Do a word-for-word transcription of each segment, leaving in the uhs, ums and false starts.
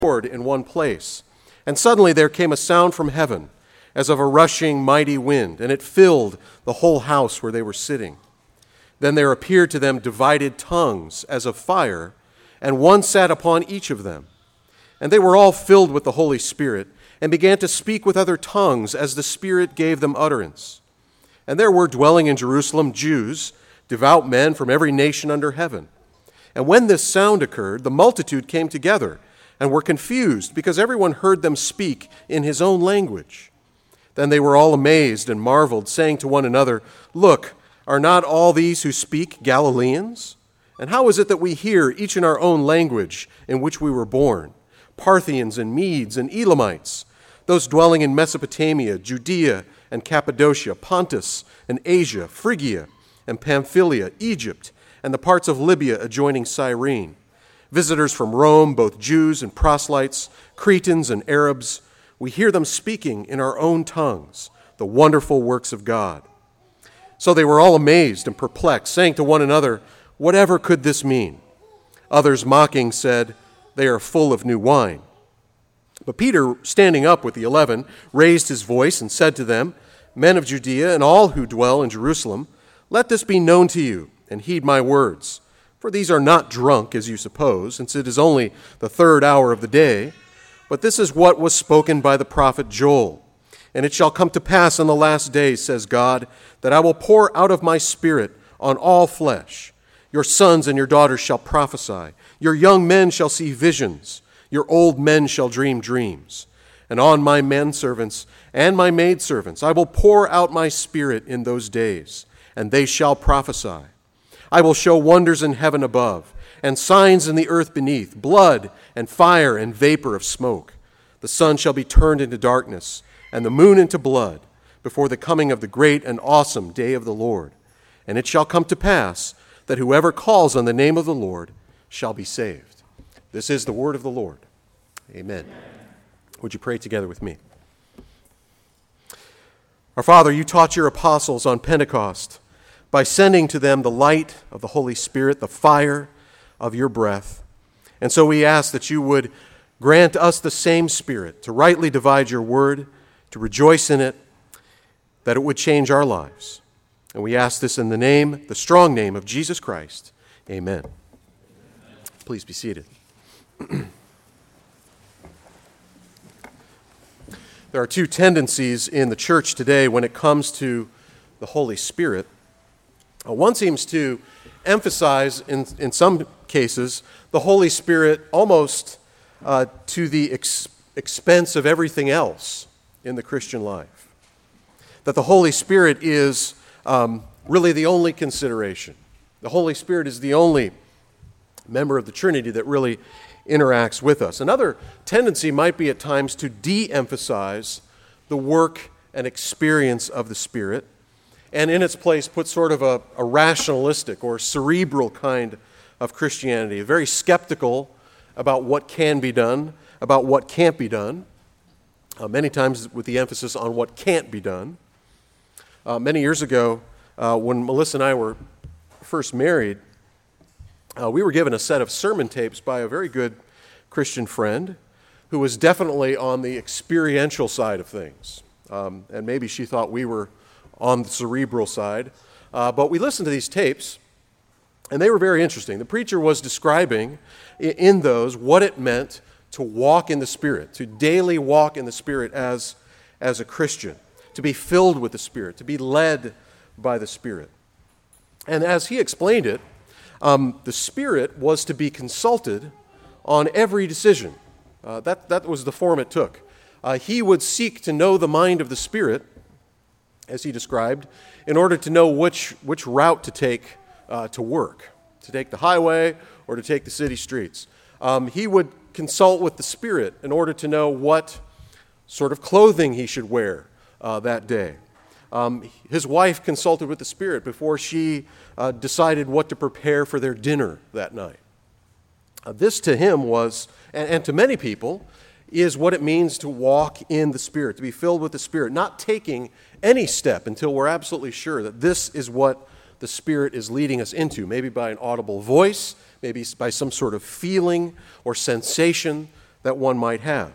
in one place. And suddenly there came a sound from heaven, as of a rushing mighty wind, and it filled the whole house where they were sitting. Then there appeared to them divided tongues as of fire, and one sat upon each of them. And they were all filled with the Holy Spirit, and began to speak with other tongues as the Spirit gave them utterance. And there were dwelling in Jerusalem Jews, devout men from every nation under heaven. And when this sound occurred, the multitude came together, and were confused, because everyone heard them speak in his own language. Then they were all amazed and marveled, saying to one another, "Look, are not all these who speak Galileans? And how is it that we hear each in our own language in which we were born? Parthians and Medes and Elamites, those dwelling in Mesopotamia, Judea and Cappadocia, Pontus and Asia, Phrygia and Pamphylia, Egypt, and the parts of Libya adjoining Cyrene. Visitors from Rome, both Jews and proselytes, Cretans and Arabs, we hear them speaking in our own tongues the wonderful works of God." So they were all amazed and perplexed, saying to one another, "Whatever could this mean?" Others mocking said, "They are full of new wine." But Peter, standing up with the eleven, raised his voice and said to them, "Men of Judea and all who dwell in Jerusalem, let this be known to you, and heed my words. For these are not drunk, as you suppose, since it is only the third hour of the day. But this is what was spoken by the prophet Joel. And it shall come to pass in the last days, says God, that I will pour out of my Spirit on all flesh. Your sons and your daughters shall prophesy. Your young men shall see visions. Your old men shall dream dreams. And on my manservants and my maidservants I will pour out my Spirit in those days, and they shall prophesy. I will show wonders in heaven above, and signs in the earth beneath, blood and fire and vapor of smoke. The sun shall be turned into darkness, and the moon into blood, before the coming of the great and awesome day of the Lord. And it shall come to pass that whoever calls on the name of the Lord shall be saved. This is the word of the Lord. Amen. Would you pray together with me? Our Father, you taught your apostles on Pentecost by sending to them the light of the Holy Spirit, the fire of your breath. And so we ask that you would grant us the same Spirit to rightly divide your word, to rejoice in it, that it would change our lives. And we ask this in the name, the strong name of Jesus Christ. Amen. Please be seated. There are two tendencies in the church today when it comes to the Holy Spirit. Uh, one seems to emphasize, in, in some cases, the Holy Spirit almost uh, to the ex- expense of everything else in the Christian life. That the Holy Spirit is um, really the only consideration. The Holy Spirit is the only member of the Trinity that really interacts with us. Another tendency might be at times to de-emphasize the work and experience of the Spirit, and in its place put sort of a, a rationalistic or cerebral kind of Christianity, very skeptical about what can be done, about what can't be done, uh, many times with the emphasis on what can't be done. Uh, many years ago, uh, when Melissa and I were first married, uh, we were given a set of sermon tapes by a very good Christian friend who was definitely on the experiential side of things. Um, and maybe she thought we were on the cerebral side. Uh, but we listened to these tapes, and they were very interesting. The preacher was describing in those what it meant to walk in the Spirit, to daily walk in the Spirit as, as a Christian, to be filled with the Spirit, to be led by the Spirit. And as he explained it, um, the Spirit was to be consulted on every decision. Uh, that, that was the form it took. Uh, he would seek to know the mind of the Spirit, as he described, in order to know which, which route to take uh, to work, to take the highway or to take the city streets. Um, he would consult with the Spirit in order to know what sort of clothing he should wear uh, that day. Um, his wife consulted with the Spirit before she uh, decided what to prepare for their dinner that night. Uh, this to him was, and, and to many people, is what it means to walk in the Spirit, to be filled with the Spirit, not taking any step until we're absolutely sure that this is what the Spirit is leading us into, maybe by an audible voice, maybe by some sort of feeling or sensation that one might have.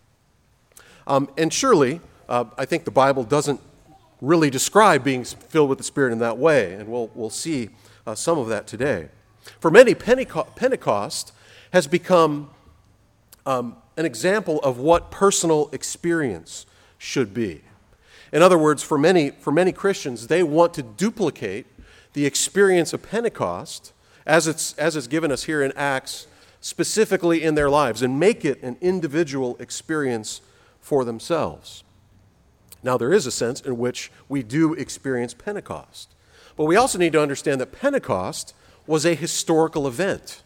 Um, and surely, uh, I think the Bible doesn't really describe being filled with the Spirit in that way, and we'll, we'll see uh, some of that today. For many, Penteco- Pentecost has become um, an example of what personal experience should be. In other words, for many, for many Christians, they want to duplicate the experience of Pentecost as it's, as it's given us here in Acts, specifically in their lives, and make it an individual experience for themselves. Now, there is a sense in which we do experience Pentecost, but we also need to understand that Pentecost was a historical event.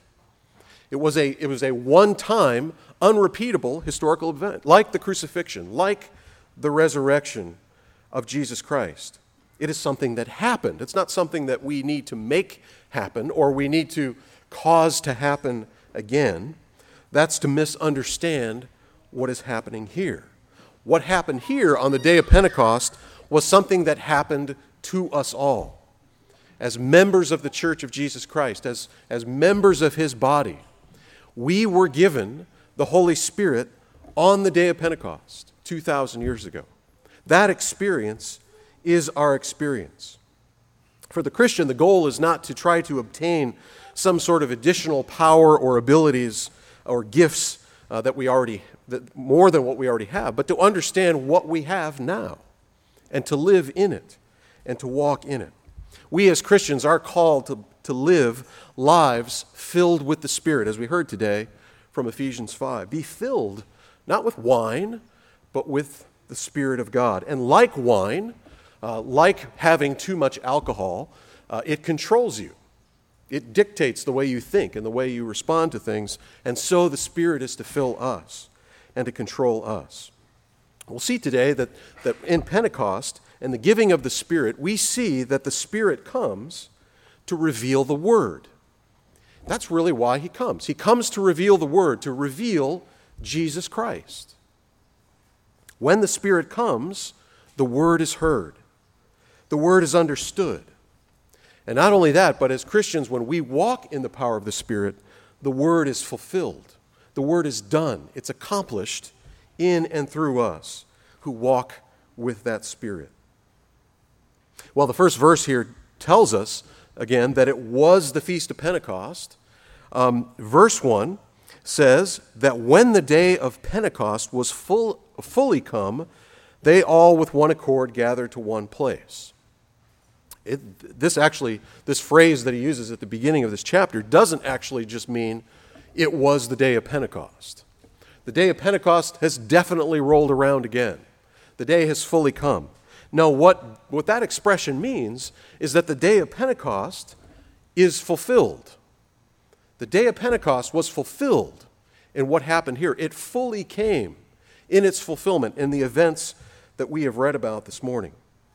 It was a, it was a one-time, unrepeatable historical event, like the crucifixion, like the resurrection of Jesus Christ. It is something that happened. It's not something that we need to make happen or we need to cause to happen again. That's to misunderstand what is happening here. What happened here on the day of Pentecost was something that happened to us all. As members of the Church of Jesus Christ, as, as members of His body, we were given the Holy Spirit on the day of Pentecost two thousand years ago. That experience is our experience. For the Christian, the goal is not to try to obtain some sort of additional power or abilities or gifts uh, that we already, that more than what we already have, but to understand what we have now and to live in it and to walk in it. We as Christians are called to, to live lives filled with the Spirit, as we heard today from Ephesians five. Be filled not with wine, but with the Spirit of God. And like wine, uh, like having too much alcohol, uh, it controls you. It dictates the way you think and the way you respond to things. And so the Spirit is to fill us and to control us. We'll see today that, that in Pentecost and the giving of the Spirit, we see that the Spirit comes to reveal the Word. That's really why He comes. He comes to reveal the Word, to reveal Jesus Christ. When the Spirit comes, the Word is heard. The Word is understood. And not only that, but as Christians, when we walk in the power of the Spirit, the Word is fulfilled. The Word is done. It's accomplished in and through us who walk with that Spirit. Well, the first verse here tells us, again, that it was the Feast of Pentecost. Um, verse one says that when the day of Pentecost was full, fully come, they all with one accord gathered to one place. It, this actually, this phrase that he uses at the beginning of this chapter doesn't actually just mean it was the day of Pentecost. The day of Pentecost has definitely rolled around again. The day has fully come. No, what, what that expression means is that the day of Pentecost is fulfilled. The day of Pentecost was fulfilled in what happened here. It fully came in its fulfillment in the events that we have read about this morning.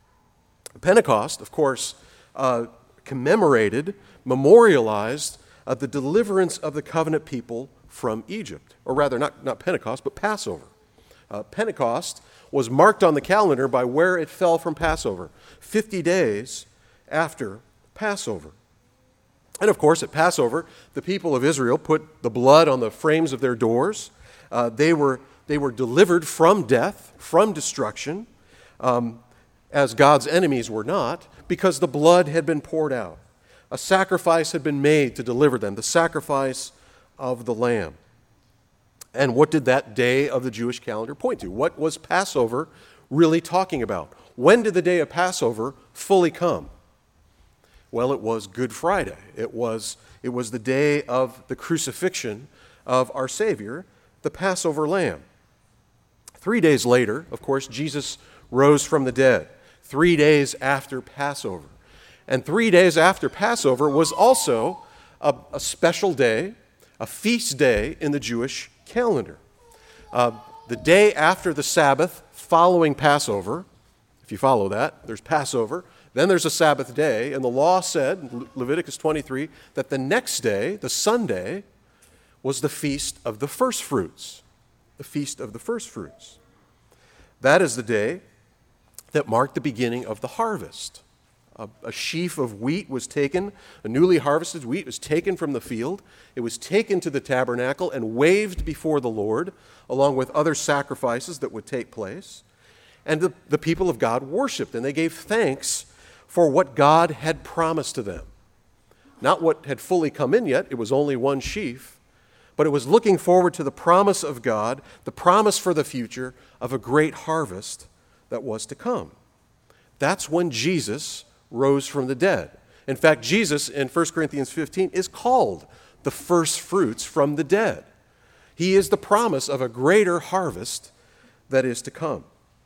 Pentecost, of course, uh, commemorated, memorialized uh, the deliverance of the covenant people from Egypt. Or rather, not, not Pentecost, but Passover. Uh, Pentecost was marked on the calendar by where it fell from Passover, fifty days after Passover. And of course, at Passover, the people of Israel put the blood on the frames of their doors. Uh, they were, they were delivered from death, from destruction, um, as God's enemies were not, because the blood had been poured out. A sacrifice had been made to deliver them, the sacrifice of the Lamb. And what did that day of the Jewish calendar point to? What was Passover really talking about? When did the day of Passover fully come? Well, it was Good Friday. It was, it was the day of the crucifixion of our Savior, the Passover Lamb. Three days later, of course, Jesus rose from the dead. Three days after Passover. And three days after Passover was also a, a special day, a feast day in the Jewish calendar. Uh, the day after the Sabbath following Passover, if you follow that, there's Passover, then there's a Sabbath day, and the law said, in Leviticus twenty-three, that the next day, the Sunday, was the feast of the first fruits. The feast of the first fruits. That is the day that marked the beginning of the harvest. A, a sheaf of wheat was taken, a newly harvested wheat was taken from the field. It was taken to the tabernacle and waved before the Lord, along with other sacrifices that would take place. And the, the people of God worshiped, and they gave thanks for what God had promised to them. Not what had fully come in yet, it was only one sheaf, but it was looking forward to the promise of God, the promise for the future of a great harvest that was to come. That's when Jesus rose from the dead. In fact, Jesus in First Corinthians fifteen is called the first fruits from the dead. He is the promise of a greater harvest that is to come.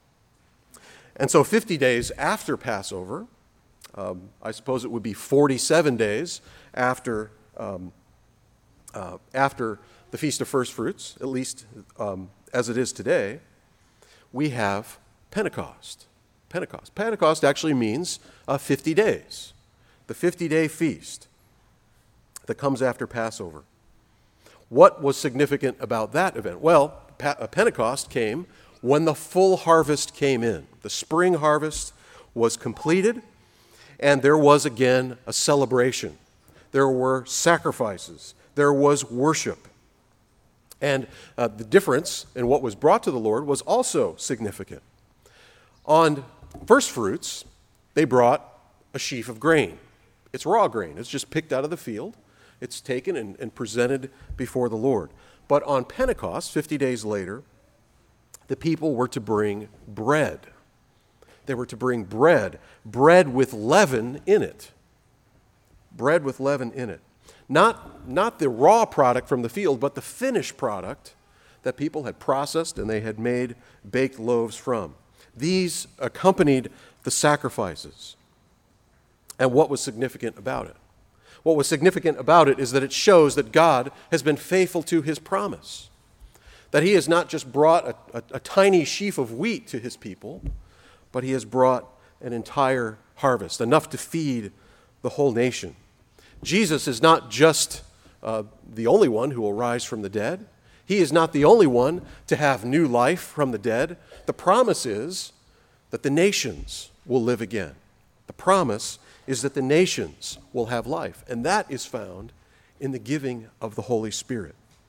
And so fifty days after Passover, um, I suppose it would be forty-seven days after, um, uh, after the Feast of First Fruits, at least um, as it is today, we have Pentecost. Pentecost. Pentecost actually means uh, fifty days, the fifty-day feast that comes after Passover. What was significant about that event? Well, pa- Pentecost came when the full harvest came in. The spring harvest was completed, and there was again a celebration. There were sacrifices. There was worship. And uh, the difference in what was brought to the Lord was also significant. On first fruits, they brought a sheaf of grain. It's raw grain. It's just picked out of the field. It's taken and, and presented before the Lord. But on Pentecost, fifty days later, the people were to bring bread. They were to bring bread, bread with leaven in it. Bread with leaven in it. Not, not the raw product from the field, but the finished product that people had processed and they had made baked loaves from. These accompanied the sacrifices. And what was significant about it? What was significant about it is that it shows that God has been faithful to his promise. That he has not just brought a, a, a tiny sheaf of wheat to his people, but he has brought an entire harvest, enough to feed the whole nation. Jesus is not just uh, the only one who will rise from the dead. He is not the only one to have new life from the dead. The promise is that the nations will live again. The promise is that the nations will have life, and that is found in the giving of the Holy Spirit.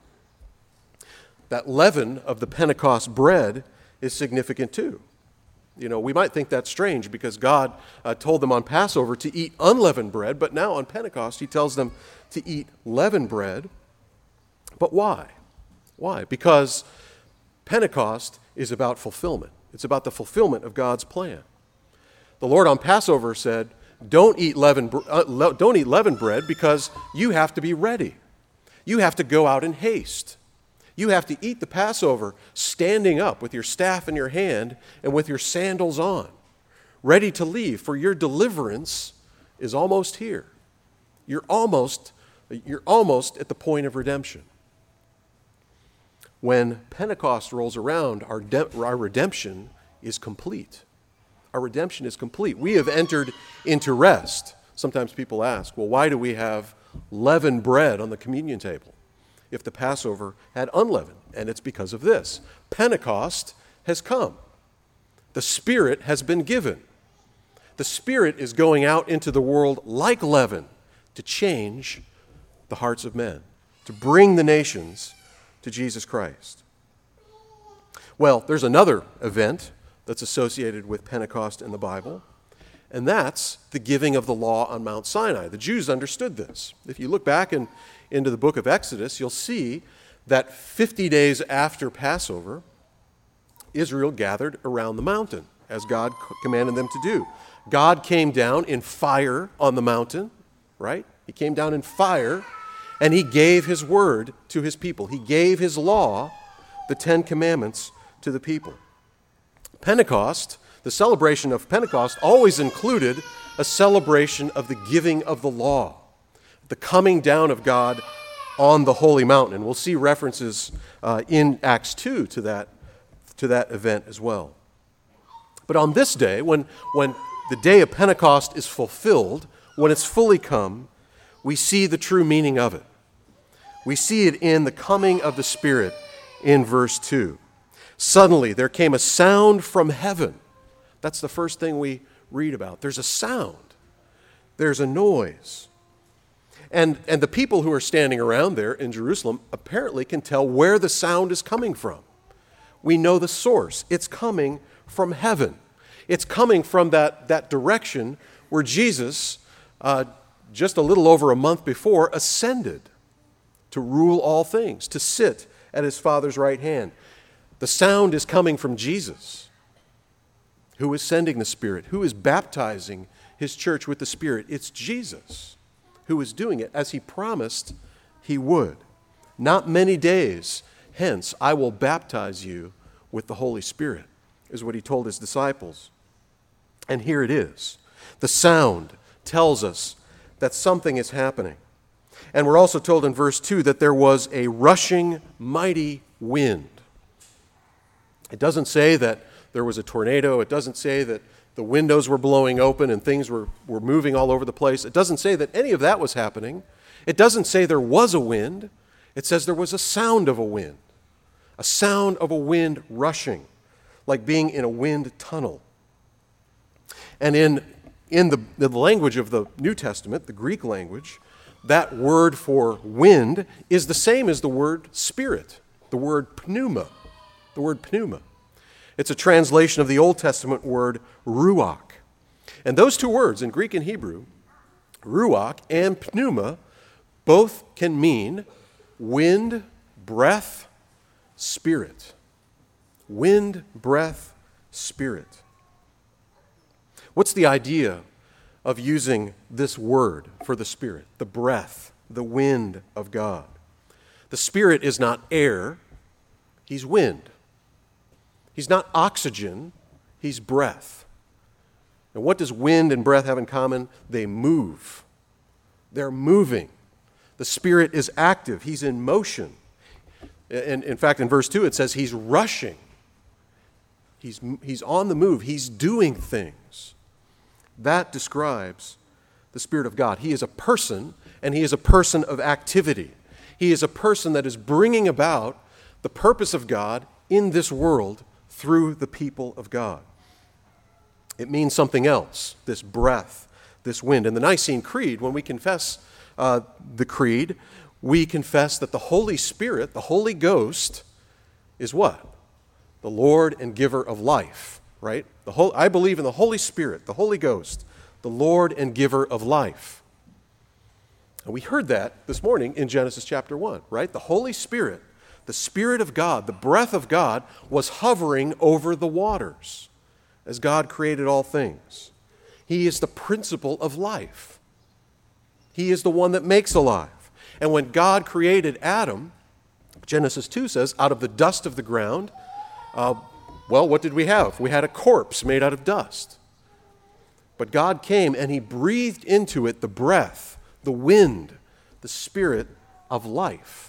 That leaven of the Pentecost bread is significant too. You know, we might think that's strange because God uh, told them on Passover to eat unleavened bread, but now on Pentecost he tells them to eat leavened bread. But why? Why? Because Pentecost is about fulfillment. It's about the fulfillment of God's plan. The Lord on Passover said, don't eat leavened, uh, le- don't eat leavened bread because you have to be ready. You have to go out in haste. You have to eat the Passover standing up with your staff in your hand and with your sandals on, ready to leave, for your deliverance is almost here. You're almost, you're almost at the point of redemption. When Pentecost rolls around, our, de- our redemption is complete. Our redemption is complete. We have entered into rest. Sometimes people ask, well, why do we have leavened bread on the communion table if the Passover had unleavened? And it's because of this. Pentecost has come. The Spirit has been given. The Spirit is going out into the world like leaven to change the hearts of men, to bring the nations to Jesus Christ. Well, there's another event that's associated with Pentecost in the Bible, and that's the giving of the law on Mount Sinai. The Jews understood this. If you look back in, into the book of Exodus, you'll see that fifty days after Passover, Israel gathered around the mountain, as God commanded them to do. God came down in fire on the mountain, right? He came down in fire, and he gave his word to his people. He gave his law, the Ten Commandments, to the people. Pentecost, the celebration of Pentecost, always included a celebration of the giving of the law, the coming down of God on the holy mountain. And we'll see references uh, in Acts two to that, to that event as well. But on this day, when, when the day of Pentecost is fulfilled, when it's fully come, we see the true meaning of it. We see it in the coming of the Spirit in verse two. Suddenly there came a sound from heaven. That's the first thing we read about. There's a sound. There's a noise. And, and the people who are standing around there in Jerusalem apparently can tell where the sound is coming from. We know the source. It's coming from heaven. It's coming from that, that direction where Jesus, uh, just a little over a month before, ascended to rule all things, to sit at his Father's right hand. The sound is coming from Jesus, who is sending the Spirit, who is baptizing his church with the Spirit. It's Jesus who is doing it as he promised he would. Not many days hence, I will baptize you with the Holy Spirit, is what he told his disciples. And here it is. The sound tells us that something is happening. And we're also told in verse two that there was a rushing, mighty wind. It doesn't say that there was a tornado. It doesn't say that the windows were blowing open and things were, were moving all over the place. It doesn't say that any of that was happening. It doesn't say there was a wind. It says there was a sound of a wind. A sound of a wind rushing, like being in a wind tunnel. And in, in the, the language of the New Testament, the Greek language, that word for wind is the same as the word spirit, the word pneuma, the word pneuma. It's a translation of the Old Testament word ruach. And those two words in Greek and Hebrew, ruach and pneuma, both can mean wind, breath, spirit. Wind, breath, spirit. What's the idea of using this word for the Spirit? The breath, the wind of God. The Spirit is not air, he's wind. He's not oxygen, he's breath. And what does wind and breath have in common? They move. They're moving. The Spirit is active, he's in motion. And in fact, in verse two, it says he's rushing. He's, he's on the move. He's doing things. That describes the Spirit of God. He is a person, and he is a person of activity. He is a person that is bringing about the purpose of God in this world through the people of God. It means something else, this breath, this wind. In the Nicene Creed, when we confess uh, the Creed, we confess that the Holy Spirit, the Holy Ghost, is what? The Lord and giver of life, right? The whole, I believe in the Holy Spirit, the Holy Ghost, the Lord and giver of life. And we heard that this morning in Genesis chapter one, right? The Holy Spirit, the Spirit of God, the breath of God was hovering over the waters as God created all things. He is the principle of life. He is the one that makes alive. And when God created Adam, Genesis two says, out of the dust of the ground, uh, well, what did we have? We had a corpse made out of dust. But God came and he breathed into it the breath, the wind, the Spirit of life.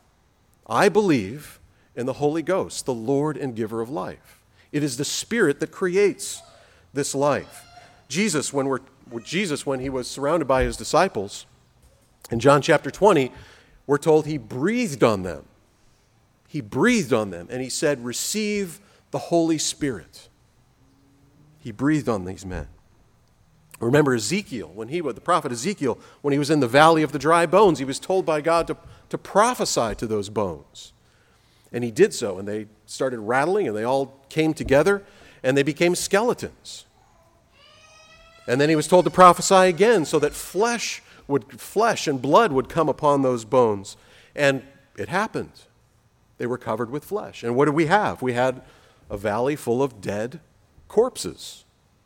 I believe in the Holy Ghost, the Lord and giver of life. It is the Spirit that creates this life. Jesus, when we're Jesus, when he was surrounded by his disciples, in John chapter twenty, we're told he breathed on them. He breathed on them, and he said, receive the Holy Spirit. He breathed on these men. Remember Ezekiel, when he was, the prophet Ezekiel, when he was in the valley of the dry bones, he was told by God to, to prophesy to those bones. And he did so, and they started rattling, and they all came together, and they became skeletons. And then he was told to prophesy again so that flesh would flesh and blood would come upon those bones. And it happened. They were covered with flesh. And what did we have? We had a valley full of dead corpses.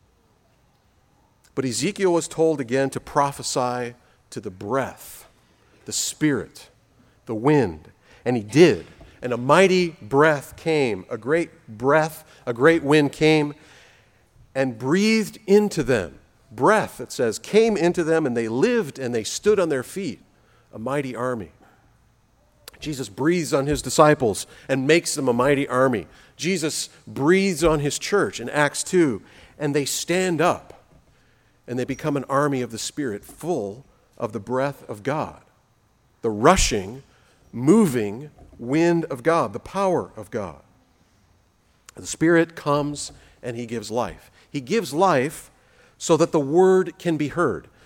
But Ezekiel was told again to prophesy to the breath, the Spirit, the wind. And he did. And a mighty breath came, a great breath, a great wind came and breathed into them. Breath, it says, came into them, and they lived and they stood on their feet, a mighty army. Jesus breathes on his disciples and makes them a mighty army. Jesus breathes on his church in Acts two, and they stand up, and they become an army of the Spirit full of the breath of God, the rushing, moving wind of God, the power of God. The Spirit comes and he gives life. He gives life so that the word can be heard,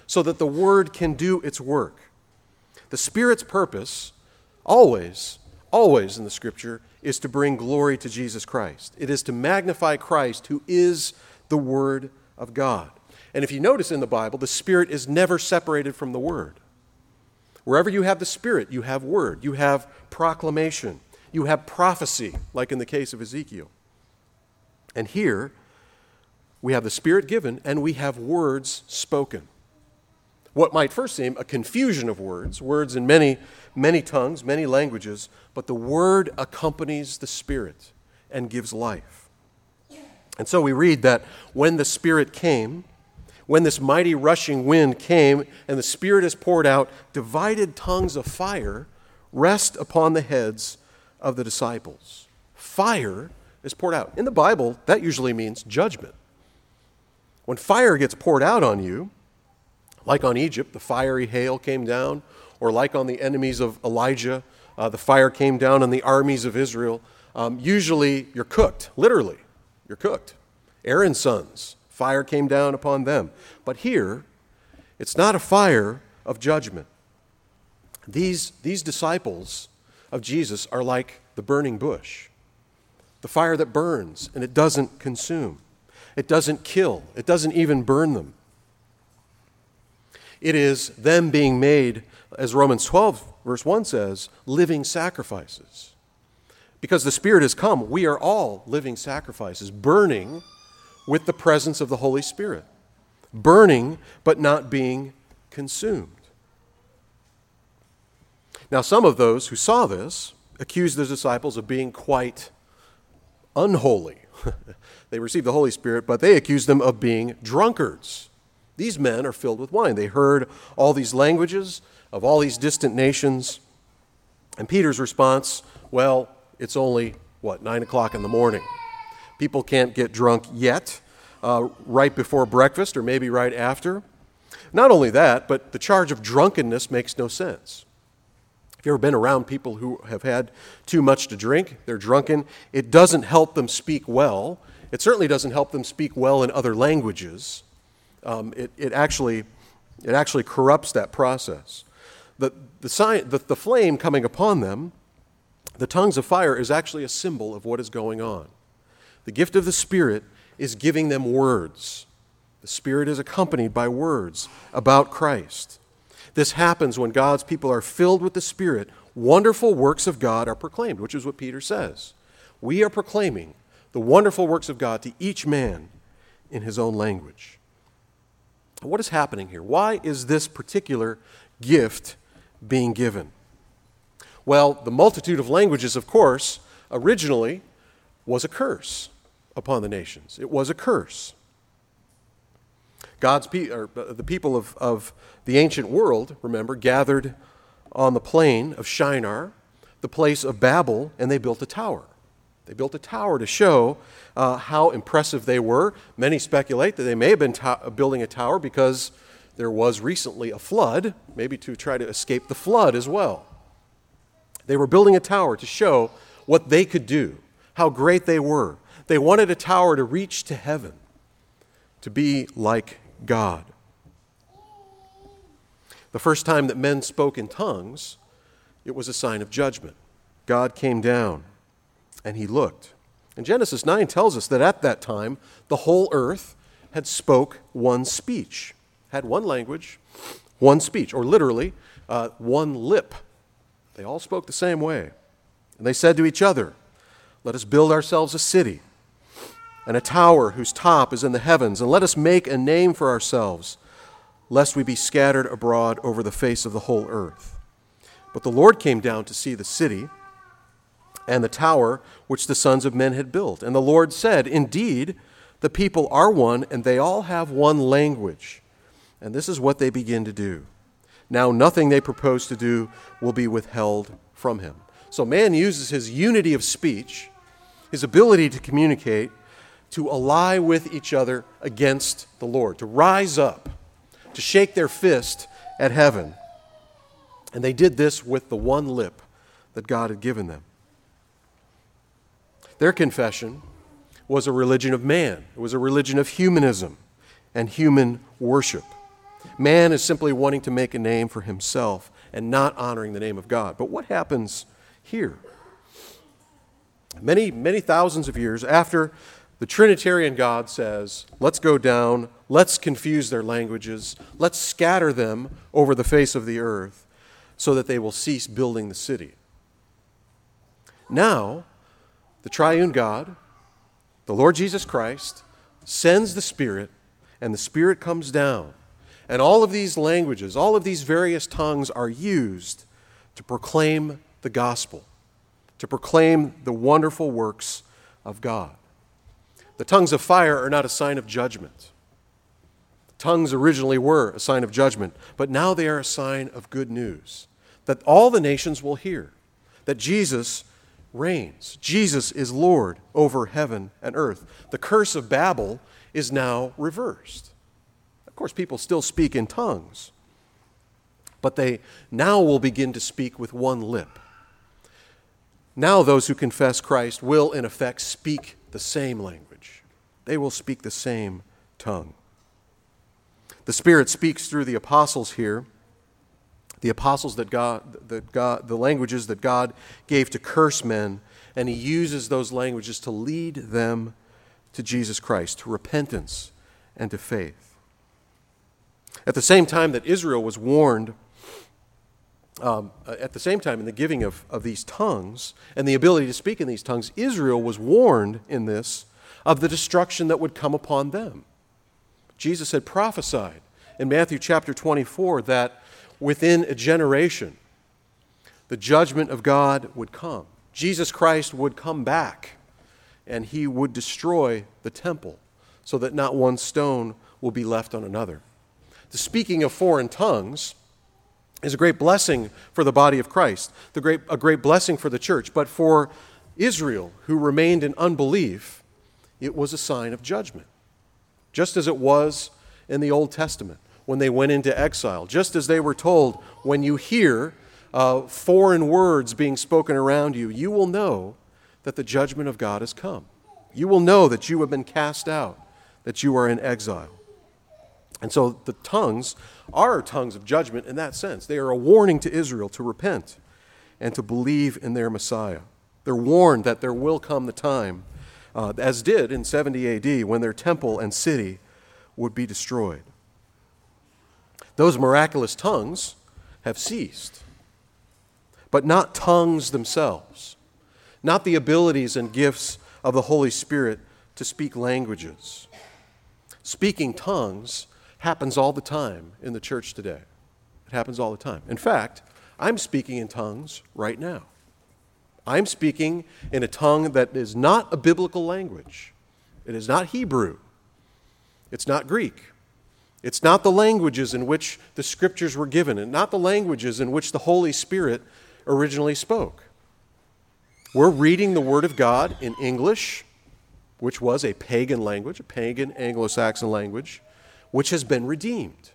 so that the Word can do its work. The Spirit's purpose, always, always in the Scripture, is to bring glory to Jesus Christ. It is to magnify Christ, who is the Word of God. And if you notice in the Bible, the Spirit is never separated from the Word. Wherever you have the Spirit, you have Word, you have proclamation, you have prophecy, like in the case of Ezekiel. And here, we have the Spirit given, and we have words spoken. What might first seem a confusion of words, words in many, many tongues, many languages, but the Word accompanies the Spirit and gives life. And so we read that when the Spirit came, when this mighty rushing wind came and the Spirit is poured out, divided tongues of fire rest upon the heads of the disciples. Fire is poured out. In the Bible, that usually means judgment. When fire gets poured out on you, like on Egypt, the fiery hail came down, or like on the enemies of Elijah, uh, the fire came down on the armies of Israel, um, usually you're cooked, literally, you're cooked. Aaron's sons, fire came down upon them. But here, it's not a fire of judgment. These, these disciples of Jesus are like the burning bush, the fire that burns and it doesn't consume. It doesn't kill. It doesn't even burn them. It is them being made, as Romans twelve, verse one says, living sacrifices. Because the Spirit has come, we are all living sacrifices, burning with the presence of the Holy Spirit. Burning, but not being consumed. Now, some of those who saw this accused the disciples of being quite unholy. They received the Holy Spirit, but they accused them of being drunkards. These men are filled with wine. They heard all these languages of all these distant nations. And Peter's response, well, it's only, what, nine o'clock in the morning. People can't get drunk yet, uh, right before breakfast or maybe right after. Not only that, but the charge of drunkenness makes no sense. If you've ever been around people who have had too much to drink, they're drunken, it doesn't help them speak well. It certainly doesn't help them speak well in other languages. Um, it, it, actually, it actually corrupts that process. The, the, sign, the, the flame coming upon them, the tongues of fire, is actually a symbol of what is going on. The gift of the Spirit is giving them words. The Spirit is accompanied by words about Christ. This happens when God's people are filled with the Spirit. Wonderful works of God are proclaimed, which is what Peter says. We are proclaiming the wonderful works of God to each man in his own language. What is happening here? Why is this particular gift being given? Well, the multitude of languages, of course, originally was a curse upon the nations. It was a curse. God's pe- or the people of, of the ancient world, remember, gathered on the plain of Shinar, the place of Babel, and they built a tower. They built a tower to show uh, how impressive they were. Many speculate that they may have been to- building a tower because there was recently a flood, maybe to try to escape the flood as well. They were building a tower to show what they could do, how great they were. They wanted a tower to reach to heaven, to be like God. The first time that men spoke in tongues, it was a sign of judgment. God came down and he looked. And Genesis nine tells us that at that time, the whole earth had spoke one speech, had one language, one speech, or literally, uh, one lip. They all spoke the same way. And they said to each other, let us build ourselves a city and a tower whose top is in the heavens, and let us make a name for ourselves, lest we be scattered abroad over the face of the whole earth. But the Lord came down to see the city and the tower which the sons of men had built. And the Lord said, indeed, the people are one, and they all have one language. And this is what they begin to do. Now nothing they propose to do will be withheld from him. So man uses his unity of speech, his ability to communicate, to ally with each other against the Lord, to rise up, to shake their fist at heaven. And they did this with the one lip that God had given them. Their confession was a religion of man. It was a religion of humanism and human worship. Man is simply wanting to make a name for himself and not honoring the name of God. But what happens here? Many, many thousands of years after the Trinitarian God says, let's go down, let's confuse their languages, let's scatter them over the face of the earth so that they will cease building the city. Now, the triune God, the Lord Jesus Christ, sends the Spirit, and the Spirit comes down. And all of these languages, all of these various tongues are used to proclaim the gospel, to proclaim the wonderful works of God. The tongues of fire are not a sign of judgment. Tongues originally were a sign of judgment, but now they are a sign of good news, that all the nations will hear, that Jesus reigns. Jesus is Lord over heaven and earth. The curse of Babel is now reversed. Of course, people still speak in tongues, but they now will begin to speak with one lip. Now those who confess Christ will, in effect, speak the same language. They will speak the same tongue. The Spirit speaks through the apostles here, the apostles that God, that God, the languages that God gave to curse men, and he uses those languages to lead them to Jesus Christ, to repentance and to faith. At the same time that Israel was warned, um, at the same time in the giving of, of these tongues and the ability to speak in these tongues, Israel was warned in this of the destruction that would come upon them. Jesus had prophesied in Matthew chapter twenty-four that within a generation, the judgment of God would come. Jesus Christ would come back, and he would destroy the temple so that not one stone will be left on another. The speaking of foreign tongues is a great blessing for the body of Christ, the great, a great blessing for the church. But for Israel, who remained in unbelief, it was a sign of judgment, just as it was in the Old Testament when they went into exile, just as they were told, when you hear uh, foreign words being spoken around you, you will know that the judgment of God has come. You will know that you have been cast out, that you are in exile. And so the tongues are tongues of judgment in that sense. They are a warning to Israel to repent and to believe in their Messiah. They're warned that there will come the time, uh, as did in seventy A D, when their temple and city would be destroyed. Those miraculous tongues have ceased, but not tongues themselves, not the abilities and gifts of the Holy Spirit to speak languages. Speaking tongues happens all the time in the church today. It happens all the time. In fact, I'm speaking in tongues right now. I'm speaking in a tongue that is not a biblical language. It is not Hebrew. It's not Greek. It's not the languages in which the scriptures were given, and not the languages in which the Holy Spirit originally spoke. We're reading the Word of God in English, which was a pagan language, a pagan Anglo-Saxon language, which has been redeemed.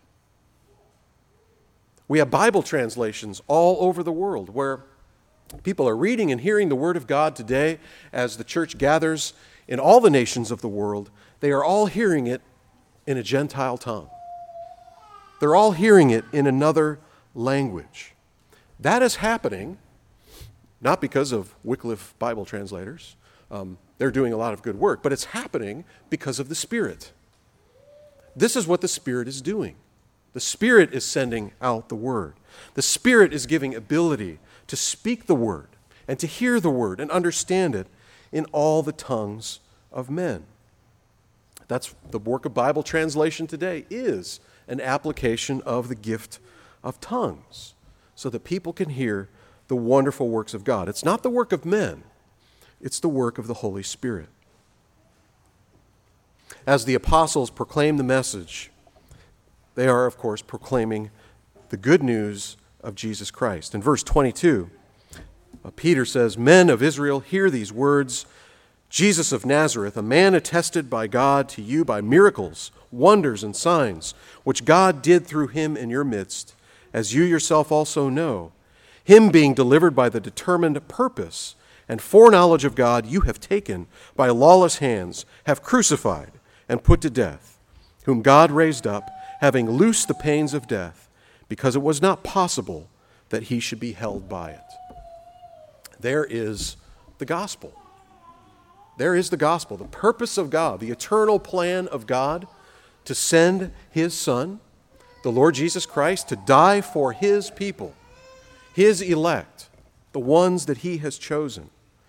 We have Bible translations all over the world where people are reading and hearing the Word of God today as the church gathers in all the nations of the world. They are all hearing it in a Gentile tongue. They're all hearing it in another language. That is happening not because of Wycliffe Bible translators. Um, they're doing a lot of good work, but it's happening because of the Spirit. This is what the Spirit is doing. The Spirit is sending out the Word. The Spirit is giving ability to speak the Word and to hear the Word and understand it in all the tongues of men. That's the work of Bible translation today, is an application of the gift of tongues so that people can hear the wonderful works of God. It's not the work of men. It's the work of the Holy Spirit. As the apostles proclaim the message, they are, of course, proclaiming the good news of Jesus Christ. In verse twenty-two, uh, Peter says, "Men of Israel, hear these words. Jesus of Nazareth, a man attested by God to you by miracles, wonders, and signs, which God did through him in your midst, as you yourself also know. Him being delivered by the determined purpose and foreknowledge of God, you have taken by lawless hands, have crucified and put to death, whom God raised up, having loosed the pains of death, because it was not possible that he should be held by it. There is the gospel. There is the gospel, the purpose of God, the eternal plan of God to send his Son, the Lord Jesus Christ, to die for his people, his elect, the ones that he has chosen.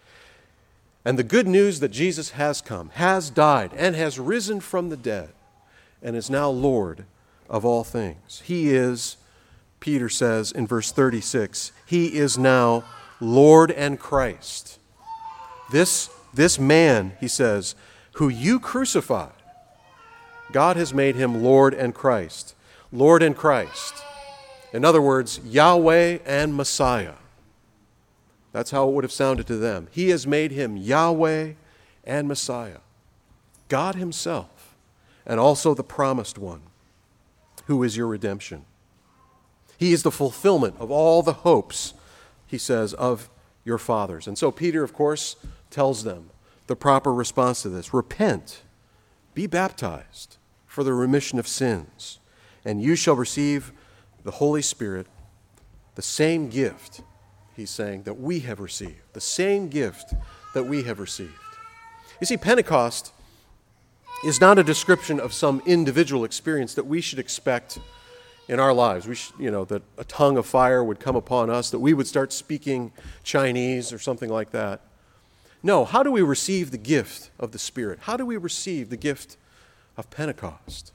And the good news that Jesus has come, has died, and has risen from the dead, and is now Lord of all things. He is, Peter says in verse thirty-six, he is now Lord and Christ. This, this man, he says, who you crucified, God has made him Lord and Christ. Lord and Christ. In other words, Yahweh and Messiah. That's how it would have sounded to them. He has made him Yahweh and Messiah. God himself, and also the promised one, who is your redemption. He is the fulfillment of all the hopes, he says, of your fathers. And so Peter, of course, tells them the proper response to this. Repent, be baptized for the remission of sins, and you shall receive the Holy Spirit, the same gift, he's saying, that we have received, the same gift that we have received. You see, Pentecost is not a description of some individual experience that we should expect in our lives. We should, you know, that a tongue of fire would come upon us, that we would start speaking Chinese or something like that. No, how do we receive the gift of the Spirit? How do we receive the gift of Pentecost?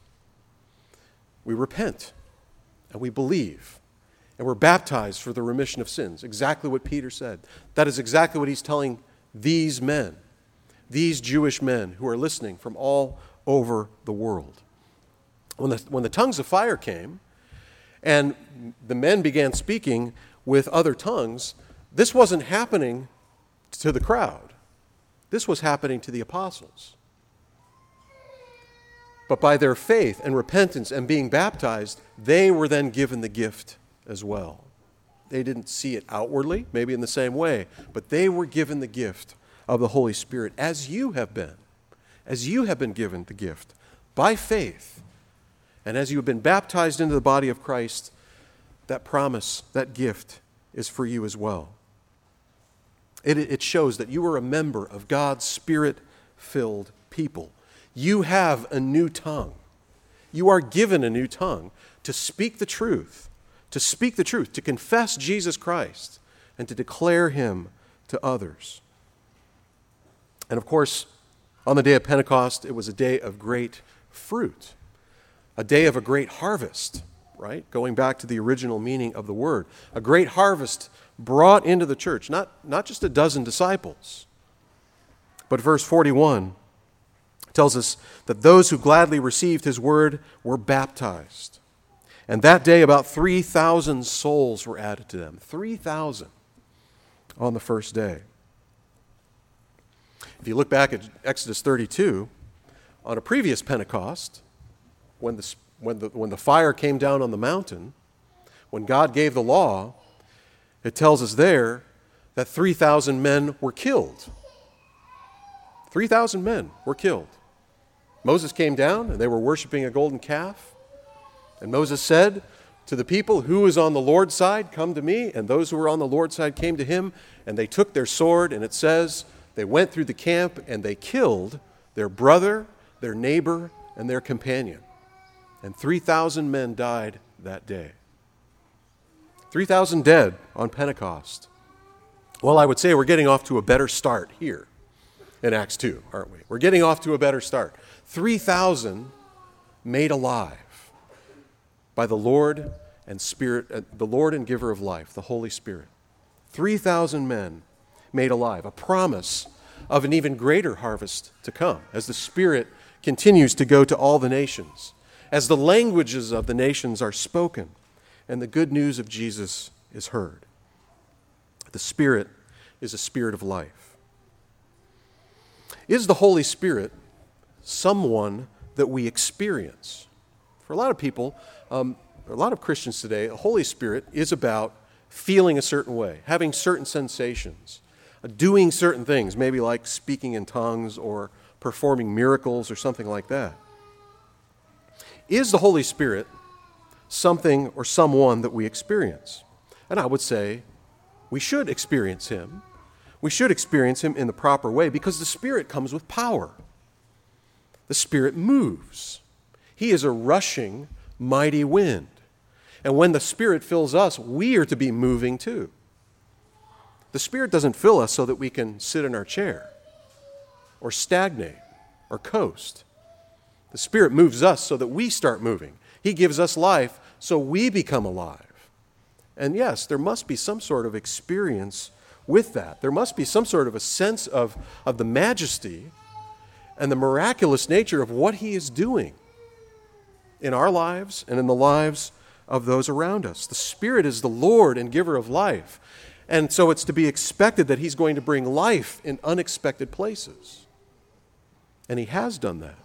We repent, and we believe, and we're baptized for the remission of sins. Exactly what Peter said. That is exactly what he's telling these men, these Jewish men who are listening from all over the world. When the, when the tongues of fire came, and the men began speaking with other tongues, this wasn't happening to the crowd. This was happening to the apostles. But by their faith and repentance and being baptized, they were then given the gift as well. They didn't see it outwardly, maybe in the same way, but they were given the gift of the Holy Spirit, as you have been, as you have been given the gift by faith. And as you have been baptized into the body of Christ, that promise, that gift is for you as well. It, it shows that you are a member of God's Spirit-filled people. You have a new tongue. You are given a new tongue to speak the truth, to speak the truth, to confess Jesus Christ, and to declare him to others. And of course, on the day of Pentecost, it was a day of great fruit, a day of a great harvest, right? Going back to the original meaning of the word. A great harvest brought into the church, not, not just a dozen disciples, but verse forty-one tells us that those who gladly received his word were baptized. And that day about three thousand souls were added to them. three thousand on the first day. If you look back at Exodus thirty-two, on a previous Pentecost, when the, when the, when the fire came down on the mountain, when God gave the law, it tells us there that three thousand men were killed. three thousand men were killed. Moses came down, and they were worshiping a golden calf. And Moses said to the people, who is on the Lord's side, come to me. And those who were on the Lord's side came to him, and they took their sword, and it says they went through the camp, and they killed their brother, their neighbor, and their companion. And three thousand men died that day. three thousand dead on Pentecost. Well, I would say we're getting off to a better start here in Acts two, aren't we? We're getting off to a better start. three thousand made alive by the Lord and Spirit, uh, the Lord and giver of life, the Holy Spirit. three thousand men made alive, a promise of an even greater harvest to come as the Spirit continues to go to all the nations, as the languages of the nations are spoken, and the good news of Jesus is heard. The Spirit is a spirit of life. Is the Holy Spirit someone that we experience? For a lot of people, um, a lot of Christians today, the Holy Spirit is about feeling a certain way, having certain sensations, uh, doing certain things, maybe like speaking in tongues or performing miracles or something like that. Is the Holy Spirit something or someone that we experience. And I would say we should experience him. We should experience him in the proper way because the Spirit comes with power. The Spirit moves. He is a rushing, mighty wind. And when the Spirit fills us, we are to be moving too. The Spirit doesn't fill us so that we can sit in our chair or stagnate or coast. The Spirit moves us so that we start moving. He gives us life so we become alive. And yes, there must be some sort of experience with that. There must be some sort of a sense of, of the majesty and the miraculous nature of what he is doing in our lives and in the lives of those around us. The Spirit is the Lord and giver of life. And so it's to be expected that he's going to bring life in unexpected places. And he has done that.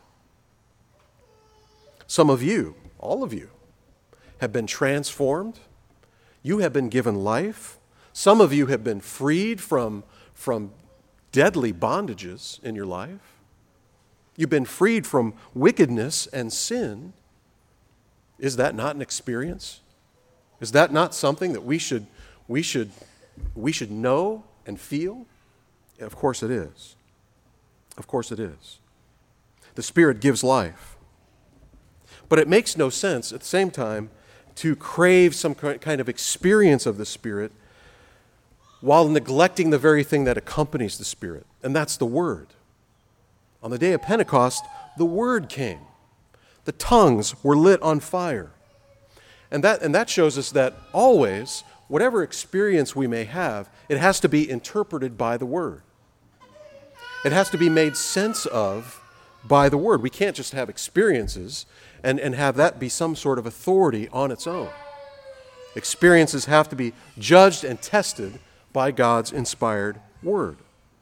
Some of you, all of you, have been transformed. You have been given life. Some of you have been freed from, from deadly bondages in your life. You've been freed from wickedness and sin. Is that not an experience? Is that not something that we should, we should, we should know and feel? Of course it is. Of course it is. The Spirit gives life. But it makes no sense at the same time to crave some kind of experience of the Spirit while neglecting the very thing that accompanies the Spirit, and that's the Word. On the day of Pentecost, the Word came. The tongues were lit on fire. And that, and that shows us that always, whatever experience we may have, it has to be interpreted by the Word. It has to be made sense of by the Word. We can't just have experiences and, and have that be some sort of authority on its own. Experiences have to be judged and tested by God's inspired Word.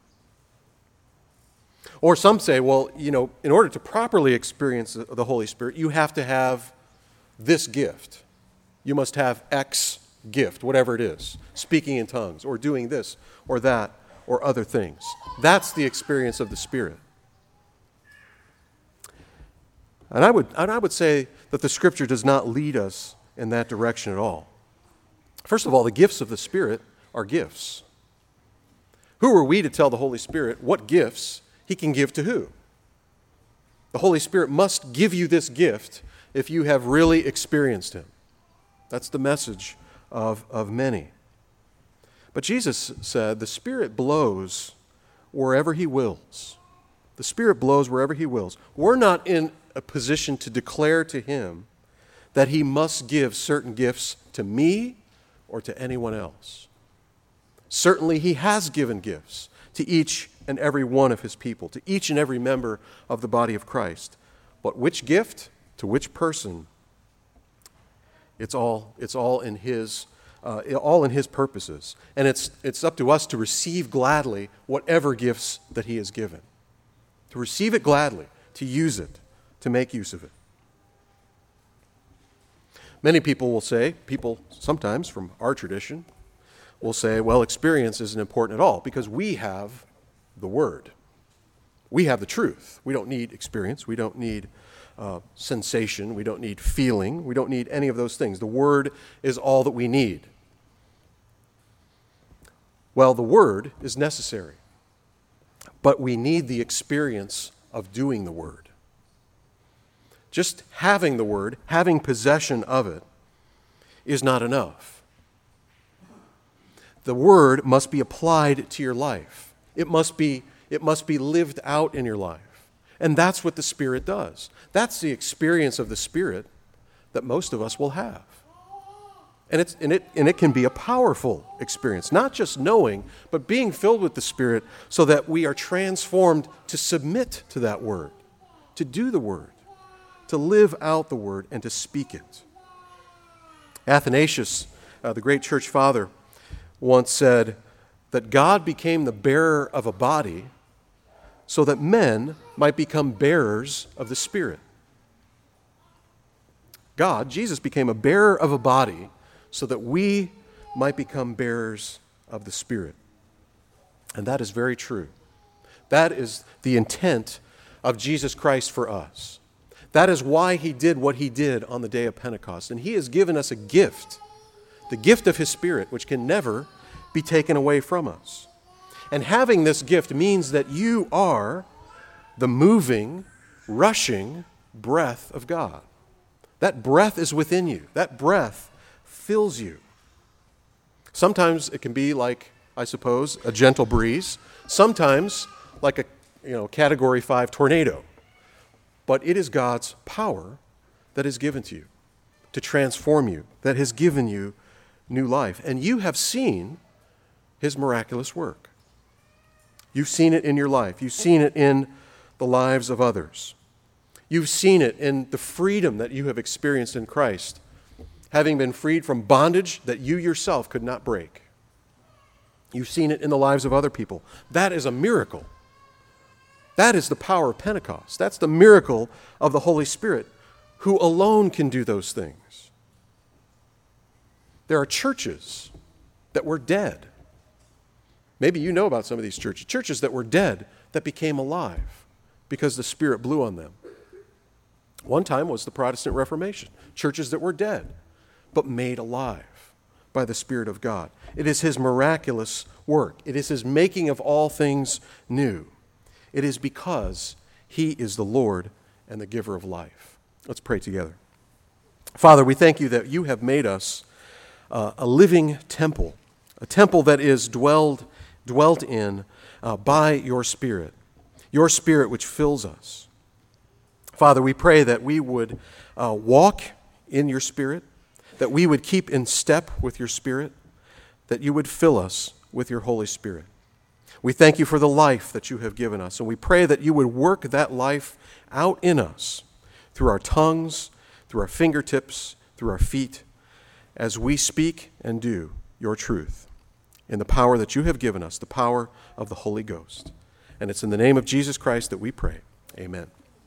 Or some say, well, you know, in order to properly experience the Holy Spirit, you have to have this gift. You must have X gift, whatever it is, speaking in tongues, or doing this, or that, or other things. That's the experience of the Spirit. And I would, and I would say that the Scripture does not lead us in that direction at all. First of all, the gifts of the Spirit are gifts. Who are we to tell the Holy Spirit what gifts he can give to who? The Holy Spirit must give you this gift if you have really experienced him. That's the message of, of many. But Jesus said the Spirit blows wherever he wills. The Spirit blows wherever he wills. We're not in a position to declare to him that he must give certain gifts to me or to anyone else. Certainly he has given gifts to each and every one of his people, to each and every member of the body of Christ. But which gift to which person, it's all, it's all in his uh, all in his purposes. And it's, it's up to us to receive gladly whatever gifts that he has given. To receive it gladly, to use it, to make use of it. Many people will say, people sometimes from our tradition, will say, well, experience isn't important at all because we have the Word. We have the truth. We don't need experience. We don't need uh, sensation. We don't need feeling. We don't need any of those things. The Word is all that we need. Well, the Word is necessary, but we need the experience of doing the Word. Just having the Word, having possession of it, is not enough. The Word must be applied to your life. It must be, it must be lived out in your life. And that's what the Spirit does. That's the experience of the Spirit that most of us will have. And, it's, and, it, and it can be a powerful experience, not just knowing, but being filled with the Spirit so that we are transformed to submit to that Word, to do the Word, to live out the Word, and to speak it. Athanasius, uh, the great church father, once said that God became the bearer of a body so that men might become bearers of the Spirit. God, Jesus, became a bearer of a body so that we might become bearers of the Spirit. And that is very true. That is the intent of Jesus Christ for us. That is why he did what he did on the day of Pentecost. And he has given us a gift, the gift of his Spirit, which can never be taken away from us. And having this gift means that you are the moving, rushing breath of God. That breath is within you. That breath fills you. Sometimes it can be like, I suppose, a gentle breeze. Sometimes like a you know category five tornado. But it is God's power that is given to you to transform you, that has given you new life. And you have seen his miraculous work. You've seen it in your life. You've seen it in the lives of others. You've seen it in the freedom that you have experienced in Christ, having been freed from bondage that you yourself could not break. You've seen it in the lives of other people. That is a miracle. That is the power of Pentecost. That's the miracle of the Holy Spirit, who alone can do those things. There are churches that were dead. Maybe you know about some of these churches. Churches that were dead that became alive because the Spirit blew on them. One time was the Protestant Reformation. Churches that were dead but made alive by the Spirit of God. It is his miraculous work. It is his making of all things new. It is because he is the Lord and the giver of life. Let's pray together. Father, we thank you that you have made us uh, a living temple, a temple that is dwelled, dwelt in uh, by your Spirit, your Spirit which fills us. Father, we pray that we would uh, walk in your Spirit, that we would keep in step with your Spirit, that you would fill us with your Holy Spirit. We thank you for the life that you have given us, and we pray that you would work that life out in us through our tongues, through our fingertips, through our feet, as we speak and do your truth in the power that you have given us, the power of the Holy Ghost. And it's in the name of Jesus Christ that we pray. Amen.